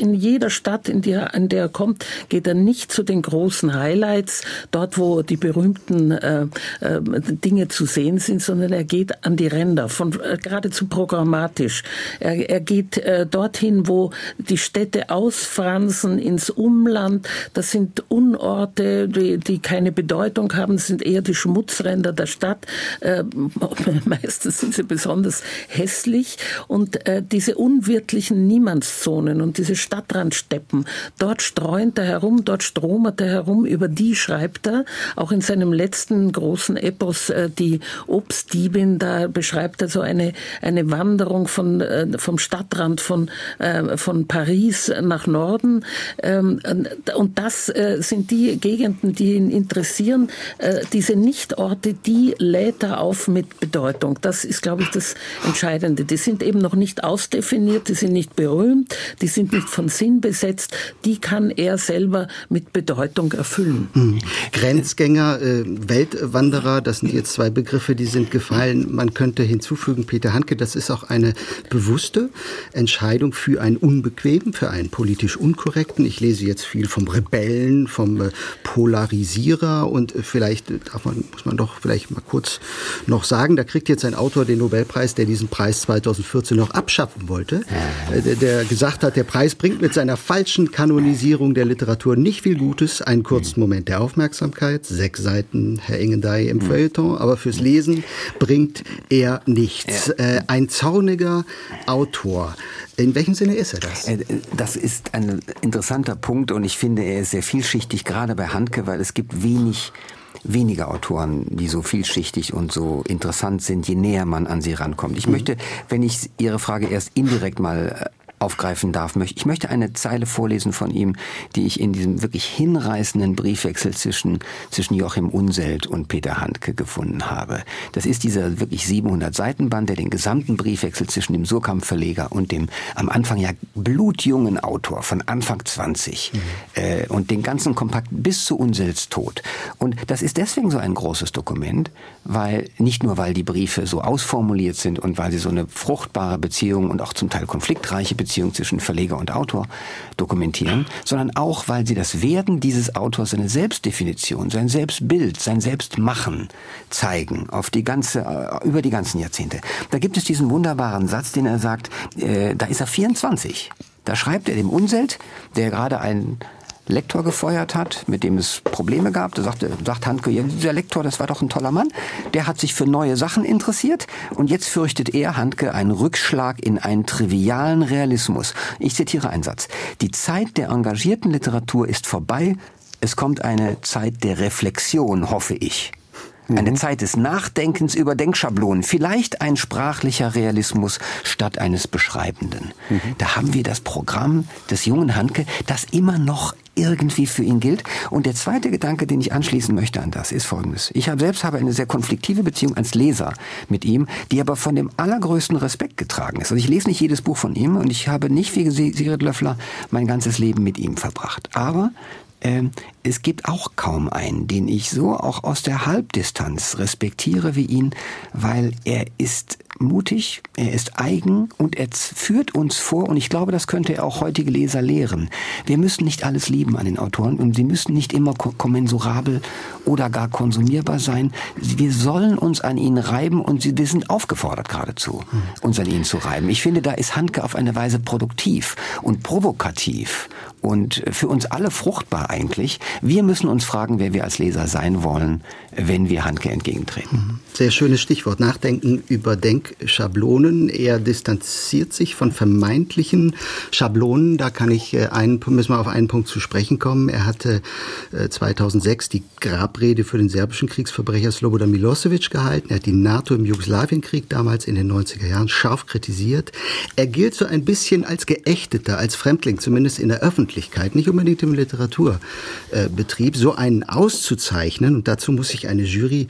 in jeder Stadt, in der, in der er kommt, geht er nicht zu den großen Highlights, dort wo die berühmten äh, äh, Dinge zu sehen sind, sondern er geht an die Ränder, von äh, geradezu programmatisch. Er, er geht äh, dorthin, wo die Städte ausfransen, ins Umland. Das sind Unorte, die, die keine Bedeutung haben, sind eher die Schmutzränder der Stadt. Äh, meistens sind sie besonders hässlich. Und äh, diese unwirtlichen Niemandszonen und diese Stadtrandsteppen, dort streunt er herum, dort stromert er herum, über die schreibt er. Auch in seinem letzten großen Epos, äh, die Obstdiebin, da beschreibt er so eine, eine Wanderung von, äh, vom Stadtrand von, äh, von Paris nach Norden. Ähm, und das äh, sind die Gegenden, die ihn interessieren. Äh, diese Nichtorte, die lädt er auf mit Bedeutung. Das ist, glaube ich, das Entscheidende. Die sind eben noch nicht ausdefiniert, die sind nicht berühmt, die sind nicht von Sinn besetzt. Die kann er selber mit Bedeutung erfüllen. Mhm. Grenzgänger, äh, Weltwanderer, das sind jetzt zwei Begriffe, die sind gefallen. Man könnte hinzufügen, Peter Handke, das ist auch eine bewusste Entscheidung für einen unbequemen, für einen politisch unkorrekten. Ich lese jetzt viel vom Rebellen, vom äh, Polarisierer und äh, vielleicht darf man, muss man doch vielleicht mal kurz noch sagen, da kriegt jetzt ein Autor den Nobelpreis, der diesen Preis zweitausendvierzehn noch abschaffen wollte, äh, der, der gesagt hat, der Preis bringt mit seiner falschen Kanonisierung der Literatur nicht viel Gutes, einen kurzen Moment der Aufmerksamkeit, sechs Seiten Herr Ingendey im Feuilleton, aber fürs Lesen bringt er nichts. Äh, ein zorniger Autor. In welchem Sinne ist er das? Das ist ein interessanter Punkt und ich finde, er ist sehr vielschichtig, gerade bei Handke, weil es gibt wenig wenige Autoren, die so vielschichtig und so interessant sind, je näher man an sie rankommt. Ich mhm. möchte, wenn ich Ihre Frage erst indirekt mal aufgreifen darf, möchte ich möchte eine Zeile vorlesen von ihm, die ich in diesem wirklich hinreißenden Briefwechsel zwischen zwischen Joachim Unselt und Peter Handke gefunden habe. Das ist dieser wirklich siebenhundert Seiten Band, der den gesamten Briefwechsel zwischen dem Surkamp Verleger und dem am Anfang ja blutjungen Autor von Anfang zwanzig mhm. äh, und den ganzen Kompakt bis zu Unselts Tod. Und das ist deswegen so ein großes Dokument, weil nicht nur weil die Briefe so ausformuliert sind und weil sie so eine fruchtbare Beziehung und auch zum Teil konfliktreiche Beziehung Beziehung zwischen Verleger und Autor dokumentieren, sondern auch, weil sie das Werden dieses Autors, seine Selbstdefinition, sein Selbstbild, sein Selbstmachen zeigen auf die ganze, über die ganzen Jahrzehnte. Da gibt es diesen wunderbaren Satz, den er sagt, äh, da ist er vierundzwanzig. Da schreibt er dem Unselt, der gerade ein Lektor gefeuert hat, mit dem es Probleme gab. Da sagte, sagt Handke, ja, dieser Lektor, das war doch ein toller Mann. Der hat sich für neue Sachen interessiert und jetzt fürchtet er, Handke, einen Rückschlag in einen trivialen Realismus. Ich zitiere einen Satz. Die Zeit der engagierten Literatur ist vorbei. Es kommt eine Zeit der Reflexion, hoffe ich. Eine Zeit des Nachdenkens über Denkschablonen, vielleicht ein sprachlicher Realismus statt eines Beschreibenden. Mhm. Da haben wir das Programm des jungen Handke, das immer noch irgendwie für ihn gilt. Und der zweite Gedanke, den ich anschließen möchte an das, ist folgendes. Ich habe selbst habe eine sehr konfliktive Beziehung als Leser mit ihm, die aber von dem allergrößten Respekt getragen ist. Also ich lese nicht jedes Buch von ihm und ich habe nicht wie Sigrid Löffler mein ganzes Leben mit ihm verbracht. Aber Ähm, es gibt auch kaum einen, den ich so auch aus der Halbdistanz respektiere wie ihn, weil er ist mutig, er ist eigen und er führt uns vor, und ich glaube, das könnte er auch heutige Leser lehren. Wir müssen nicht alles lieben an den Autoren und sie müssen nicht immer kommensurabel oder gar konsumierbar sein. Wir sollen uns an ihnen reiben und wir sind aufgefordert geradezu, uns an ihnen zu reiben. Ich finde, da ist Handke auf eine Weise produktiv und provokativ und für uns alle fruchtbar eigentlich. Wir müssen uns fragen, wer wir als Leser sein wollen, wenn wir Handke entgegentreten. Sehr schönes Stichwort. Nachdenken über Denkschablonen. Er distanziert sich von vermeintlichen Schablonen. Da kann ich einen, müssen wir auf einen Punkt zu sprechen kommen. Er hatte zweitausendsechs die Grabrede für den serbischen Kriegsverbrecher Slobodan Milosevic gehalten. Er hat die NATO im Jugoslawienkrieg damals in den neunziger Jahren scharf kritisiert. Er gilt so ein bisschen als Geächteter, als Fremdling, zumindest in der Öffentlichkeit, nicht unbedingt im Literaturbetrieb. So einen auszuzeichnen, und dazu muss sich eine Jury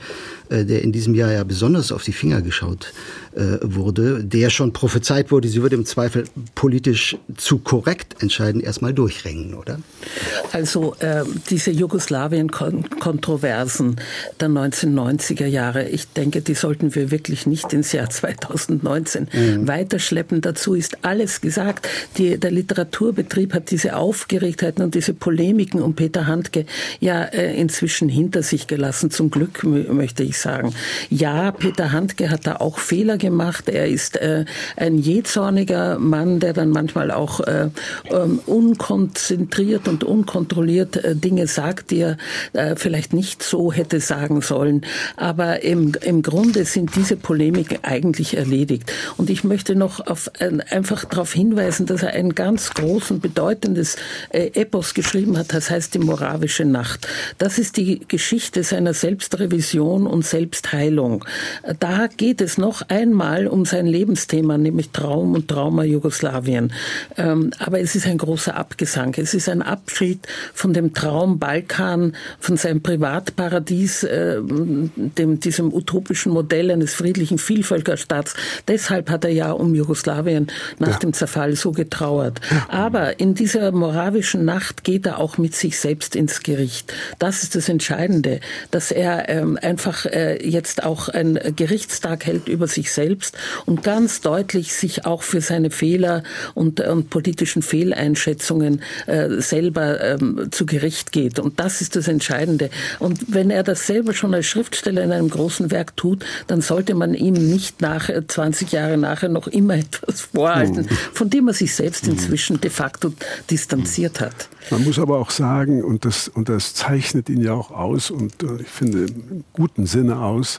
der in diesem Jahr ja besonders auf die Finger geschaut wurde, der schon prophezeit wurde, sie würde im Zweifel politisch zu korrekt entscheiden, erstmal durchringen, oder? Also äh, diese Jugoslawien-Kontroversen der neunzehnhundertneunziger Jahre, ich denke, die sollten wir wirklich nicht ins Jahr zweitausendneunzehn mhm. weiterschleppen. Dazu ist alles gesagt. Die, der Literaturbetrieb hat diese Aufgeregtheiten und diese Polemiken um Peter Handke ja äh, inzwischen hinter sich gelassen, zum Glück m- möchte ich sagen. Ja, Peter Handke hat da auch Fehler gemacht. Er ist äh, ein jähzorniger Mann, der dann manchmal auch äh, ähm, unkonzentriert und unkontrolliert äh, Dinge sagt, die er äh, vielleicht nicht so hätte sagen sollen. Aber im, im Grunde sind diese Polemiken eigentlich erledigt. Und ich möchte noch auf, äh, einfach darauf hinweisen, dass er ein ganz groß und bedeutendes äh, Epos geschrieben hat, das heißt die Moravische Nacht. Das ist die Geschichte seiner Selbstrevision und Selbstheilung. Da geht es noch einmal um sein Lebensthema, nämlich Traum und Trauma Jugoslawien. Ähm, aber es ist ein großer Abgesang. Es ist ein Abschied von dem Traum Balkan, von seinem Privatparadies, äh, dem, diesem utopischen Modell eines friedlichen Vielvölkerstaats. Deshalb hat er ja um Jugoslawien nach ja. dem Zerfall so getrauert. Ja. Aber in dieser moravischen Nacht geht er auch mit sich selbst ins Gericht. Das ist das Entscheidende, dass er ähm, einfach äh, jetzt auch einen Gerichtstag hält über sich selbst und ganz deutlich sich auch für seine Fehler und, und politischen Fehleinschätzungen äh, selber ähm, zu Gericht geht. Und das ist das Entscheidende. Und wenn er das selber schon als Schriftsteller in einem großen Werk tut, dann sollte man ihm nicht nach zwanzig Jahre nachher noch immer etwas vorhalten, von dem er sich selbst inzwischen de facto distanziert hat. Man muss aber auch sagen, und das, und das zeichnet ihn ja auch aus, und äh, ich finde im guten Sinne aus,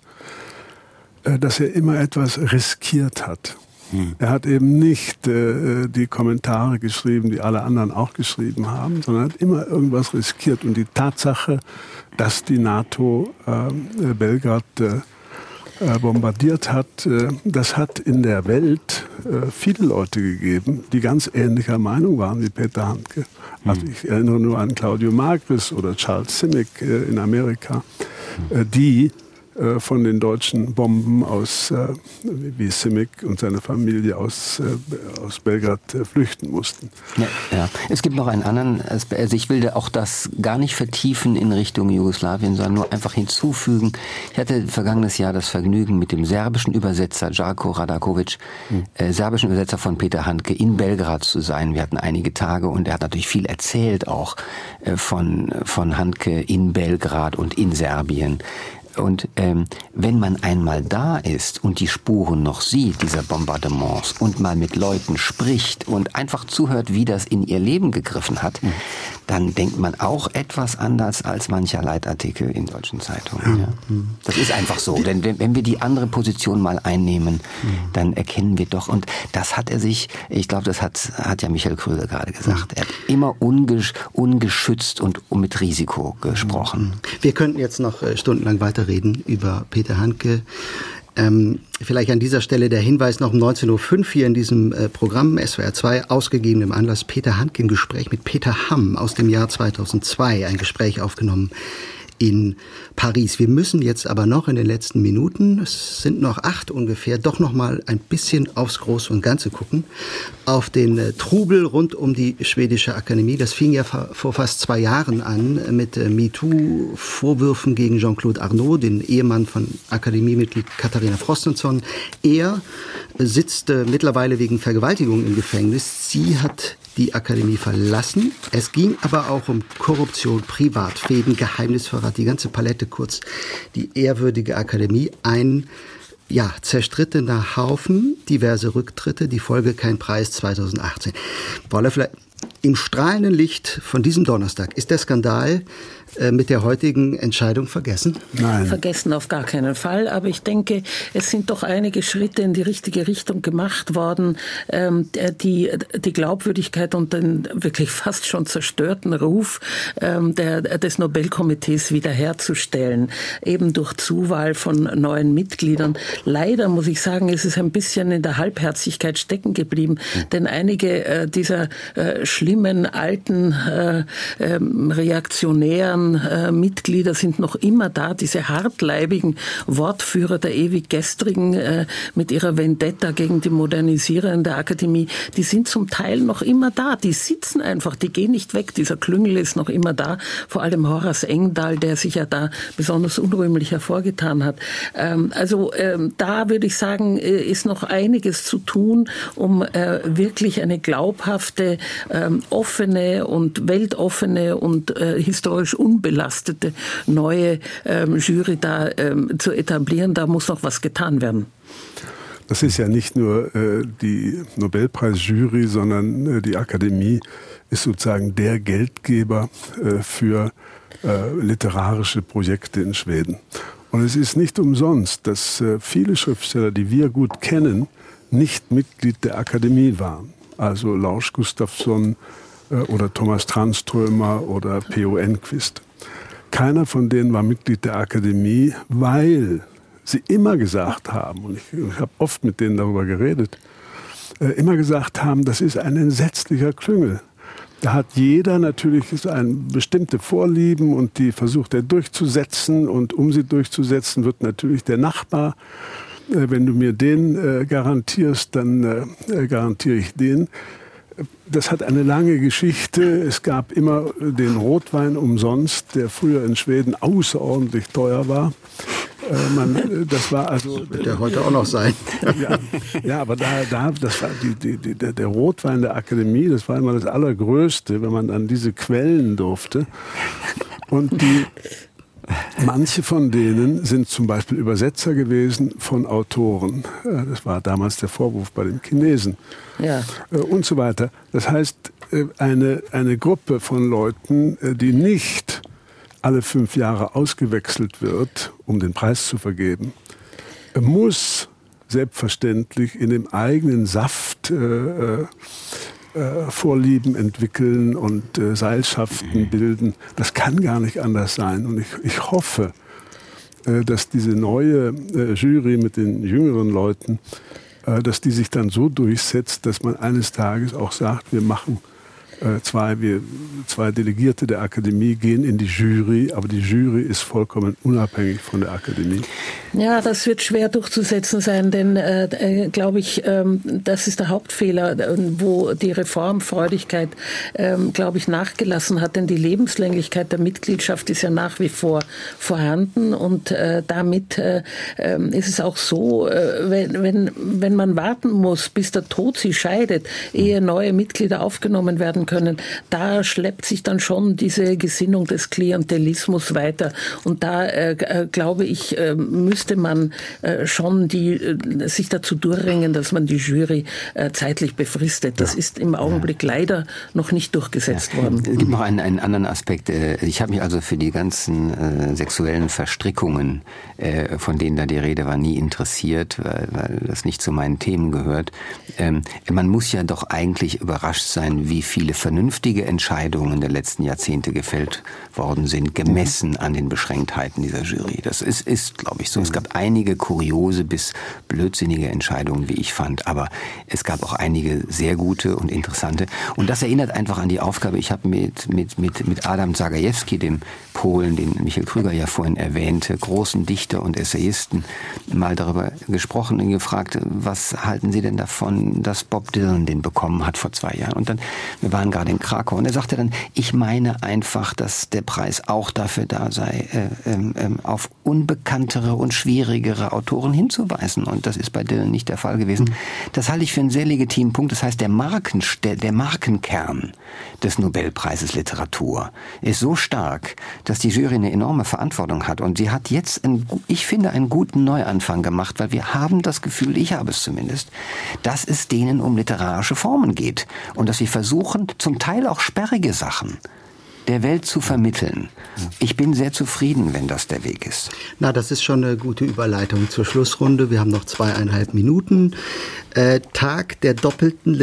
äh, dass er immer etwas riskiert hat. Hm. Er hat eben nicht äh, die Kommentare geschrieben, die alle anderen auch geschrieben haben, sondern hat immer irgendwas riskiert. Und die Tatsache, dass die NATO äh, Belgrad äh, bombardiert hat, äh, das hat in der Welt äh, viele Leute gegeben, die ganz ähnlicher Meinung waren wie Peter Handke. Also ich erinnere nur an Claudio Magris oder Charles Simic äh, in Amerika, äh, die äh, von den deutschen Bomben aus, äh, wie Simic und seine Familie aus, äh, aus Belgrad äh, flüchten mussten. Ja, ja. Es gibt noch einen anderen Aspekt. Also ich will auch das gar nicht vertiefen in Richtung Jugoslawien, sondern nur einfach hinzufügen. Ich hatte vergangenes Jahr das Vergnügen, mit dem serbischen Übersetzer Žarko Radaković, hm. äh, serbischen Übersetzer von Peter Handke, in Belgrad zu sein. Wir hatten einige Tage und er hat natürlich viel erzählt auch äh, von, von Handke in Belgrad und in Serbien. Und ähm, wenn man einmal da ist und die Spuren noch sieht, dieser Bombardements, und mal mit Leuten spricht und einfach zuhört, wie das in ihr Leben gegriffen hat, mhm. dann denkt man auch etwas anders als mancher Leitartikel in deutschen Zeitungen. Mhm. Ja. Das ist einfach so. Denn wenn wir die andere Position mal einnehmen, mhm. dann erkennen wir doch, und das hat er sich, ich glaube, das hat, hat ja Michael Krüger gerade gesagt, mhm. er hat immer ungesch- ungeschützt und mit Risiko gesprochen. Wir könnten jetzt noch äh, stundenlang weiter reden über Peter Handke. Ähm, vielleicht an dieser Stelle der Hinweis noch um neunzehn Uhr fünf hier in diesem äh, Programm S W R zwei, ausgegebenem Anlass, Peter Handke im Gespräch mit Peter Hamm aus dem Jahr zweitausendzwei, ein Gespräch aufgenommen in Paris. Wir müssen jetzt aber noch in den letzten Minuten, es sind noch acht ungefähr, doch noch mal ein bisschen aufs Große und Ganze gucken, auf den äh, Trubel rund um die Schwedische Akademie. Das fing ja vor, vor fast zwei Jahren an mit äh, MeToo-Vorwürfen gegen Jean-Claude Arnault, den Ehemann von Akademiemitglied Katharina Frostenson. Er äh, sitzt äh, mittlerweile wegen Vergewaltigung im Gefängnis. Sie hat die Akademie verlassen. Es ging aber auch um Korruption, Privatfäden, Geheimnisverrat, die ganze Palette, kurz die ehrwürdige Akademie. Ein ja, zerstrittener Haufen, diverse Rücktritte, die Folge kein Preis zweitausendachtzehn. Paula, vielleicht im strahlenden Licht von diesem Donnerstag, ist der Skandal äh, mit der heutigen Entscheidung vergessen? Nein. Vergessen auf gar keinen Fall, aber ich denke, es sind doch einige Schritte in die richtige Richtung gemacht worden, ähm, die die Glaubwürdigkeit und den wirklich fast schon zerstörten Ruf ähm, der, des Nobelkomitees wiederherzustellen, eben durch Zuwahl von neuen Mitgliedern. Leider muss ich sagen, ist es ein bisschen in der Halbherzigkeit stecken geblieben, mhm. denn einige äh, dieser äh, schlimmen, alten, äh, äh, reaktionären älteren äh, Mitglieder sind noch immer da, diese hartleibigen Wortführer der ewig Gestrigen äh, mit ihrer Vendetta gegen die Modernisierer in der Akademie, die sind zum Teil noch immer da. Die sitzen einfach, die gehen nicht weg. Dieser Klüngel ist noch immer da. Vor allem Horace Engdahl, der sich ja da besonders unrühmlich hervorgetan hat. Ähm, also ähm, da würde ich sagen, äh, ist noch einiges zu tun, um äh, wirklich eine glaubhafte, ähm, offene und weltoffene und äh, historisch unbelastete neue ähm, Jury da ähm, zu etablieren. Da muss noch was getan werden. Das ist ja nicht nur äh, die Nobelpreisjury, sondern äh, die Akademie ist sozusagen der Geldgeber äh, für äh, literarische Projekte in Schweden. Und es ist nicht umsonst, dass äh, viele Schriftsteller, die wir gut kennen, nicht Mitglied der Akademie waren. Also Lars Gustafsson äh, oder Thomas Tranströmer oder P O Enquist. Keiner von denen war Mitglied der Akademie, weil sie immer gesagt haben, und ich, ich habe oft mit denen darüber geredet, äh, immer gesagt haben, das ist ein entsetzlicher Klüngel. Da hat jeder natürlich ein bestimmte Vorlieben und die versucht er durchzusetzen und um sie durchzusetzen wird natürlich der Nachbar, äh, wenn du mir den äh, garantierst, dann äh, garantiere ich den. Das hat eine lange Geschichte. Es gab immer den Rotwein umsonst, der früher in Schweden außerordentlich teuer war. Äh, man, das war also. Das wird ja heute auch noch sein. Ja, ja, aber da, da, das war die, die, die, der Rotwein der Akademie, das war immer das Allergrößte, wenn man an diese Quellen durfte. Und die, manche von denen sind zum Beispiel Übersetzer gewesen von Autoren. Das war damals der Vorwurf bei den Chinesen. Ja. Und so weiter. Das heißt, eine, eine Gruppe von Leuten, die nicht alle fünf Jahre ausgewechselt wird, um den Preis zu vergeben, muss selbstverständlich in dem eigenen Saft äh, äh, Vorlieben entwickeln und äh, Seilschaften bilden. Das kann gar nicht anders sein. Und ich, ich hoffe, äh, dass diese neue äh, Jury mit den jüngeren Leuten, äh, dass die sich dann so durchsetzt, dass man eines Tages auch sagt, wir machen Zwei, wir, zwei Delegierte der Akademie gehen in die Jury, aber die Jury ist vollkommen unabhängig von der Akademie. Ja, das wird schwer durchzusetzen sein, denn, äh, glaube ich, ähm, das ist der Hauptfehler, wo die Reformfreudigkeit, ähm, glaube ich, nachgelassen hat, denn die Lebenslänglichkeit der Mitgliedschaft ist ja nach wie vor vorhanden und äh, damit äh, äh, ist es auch so, äh, wenn, wenn, wenn man warten muss, bis der Tod sie scheidet, ehe neue Mitglieder aufgenommen werden können, können, da schleppt sich dann schon diese Gesinnung des Klientelismus weiter. Und da, äh, glaube ich, äh, müsste man äh, schon die, äh, sich dazu durchringen, dass man die Jury äh, zeitlich befristet. Das ja. ist im Augenblick ja. leider noch nicht durchgesetzt ja. worden. Es gibt noch einen, einen anderen Aspekt. Ich habe mich also für die ganzen äh, sexuellen Verstrickungen, äh, von denen da die Rede war, nie interessiert, weil, weil das nicht zu meinen Themen gehört. Ähm, man muss ja doch eigentlich überrascht sein, wie viele vernünftige Entscheidungen der letzten Jahrzehnte gefällt worden sind, gemessen an den Beschränktheiten dieser Jury. Das ist, ist glaube ich, so. Es gab einige kuriose bis blödsinnige Entscheidungen, wie ich fand, aber es gab auch einige sehr gute und interessante. Und das erinnert einfach an die Aufgabe, ich habe mit, mit, mit, mit Adam Zagajewski, dem Polen, den Michael Krüger ja vorhin erwähnte, großen Dichter und Essayisten, mal darüber gesprochen und gefragt, was halten Sie denn davon, dass Bob Dylan den bekommen hat vor zwei Jahren? Und dann, wir waren gerade in Krakau und er sagte dann, ich meine einfach, dass der Preis auch dafür da sei, äh, äh, auf unbekanntere und schwierigere Autoren hinzuweisen. Und das ist bei Dylan nicht der Fall gewesen. Das halte ich für einen sehr legitimen Punkt. Das heißt, der, Marken, der, der Markenkern des Nobelpreises Literatur ist so stark, dass die Jury eine enorme Verantwortung hat. Und sie hat jetzt, einen, ich finde, einen guten Neuanfang gemacht, weil wir haben das Gefühl, ich habe es zumindest, dass es denen um literarische Formen geht. Und dass sie versuchen, zum Teil auch sperrige Sachen der Welt zu vermitteln. Ich bin sehr zufrieden, wenn das der Weg ist. Na, das ist schon eine gute Überleitung zur Schlussrunde. Wir haben noch zweieinhalb Minuten. Äh, Tag der doppelten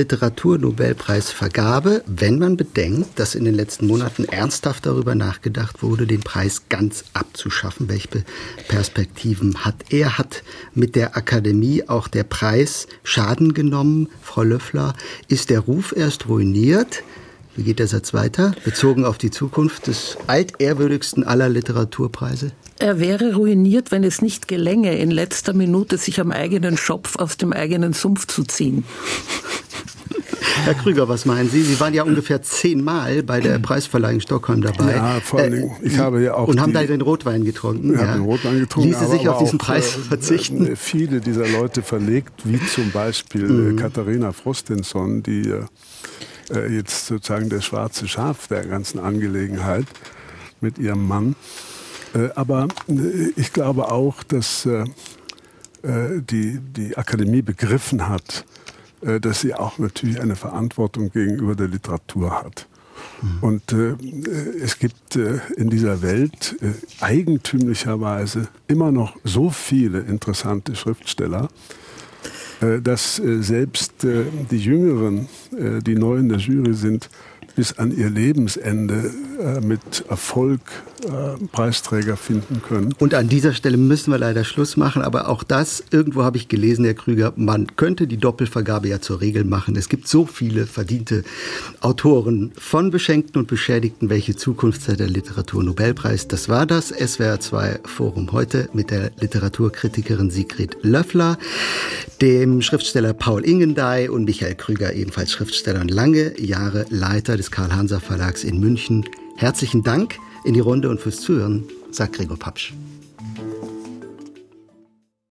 Literaturnobelpreisvergabe, wenn man bedenkt, dass in den letzten Monaten ernsthaft darüber nachgedacht wurde, den Preis ganz abzuschaffen. Welche Perspektiven hat er? Hat mit der Akademie auch der Preis Schaden genommen? Frau Löffler, ist der Ruf erst ruiniert, Wie geht der Satz weiter, bezogen auf die Zukunft des altehrwürdigsten aller Literaturpreise? Er wäre ruiniert, wenn es nicht gelänge, in letzter Minute sich am eigenen Schopf aus dem eigenen Sumpf zu ziehen. Herr Krüger, was meinen Sie? Sie waren ja ungefähr zehnmal bei der Preisverleihung Stockholm dabei. Ja, vor allen Dingen, ich habe ja auch Und haben die, da den Rotwein getrunken. Ich ja. habe den Rotwein getrunken. Ließe sich aber auf diesen auch, Preis äh, verzichten? Viele dieser Leute verlegt, wie zum Beispiel mhm. äh, Katharina Frostenson, die äh, jetzt sozusagen der schwarze Schaf der ganzen Angelegenheit mit ihrem Mann. Äh, aber äh, ich glaube auch, dass äh, die, die Akademie begriffen hat, dass sie auch natürlich eine Verantwortung gegenüber der Literatur hat. Mhm. Und äh, es gibt äh, in dieser Welt äh, eigentümlicherweise immer noch so viele interessante Schriftsteller, äh, dass äh, selbst äh, die Jüngeren, äh, die neu in der Jury sind, bis an ihr Lebensende äh, mit Erfolg äh, Preisträger finden können. Und an dieser Stelle müssen wir leider Schluss machen, aber auch das, irgendwo habe ich gelesen, Herr Krüger, man könnte die Doppelvergabe ja zur Regel machen. Es gibt so viele verdiente Autoren von Beschenkten und Beschädigten. Welche Zukunft hat der Literaturnobelpreis? Das war das S W R zwei Forum heute mit der Literaturkritikerin Sigrid Löffler, dem Schriftsteller Paul Ingendey und Michael Krüger, ebenfalls Schriftsteller und lange Jahre Leiter des Karl-Hanser Verlags in München. Herzlichen Dank in die Runde und fürs Zuhören, sagt Gregor Papsch.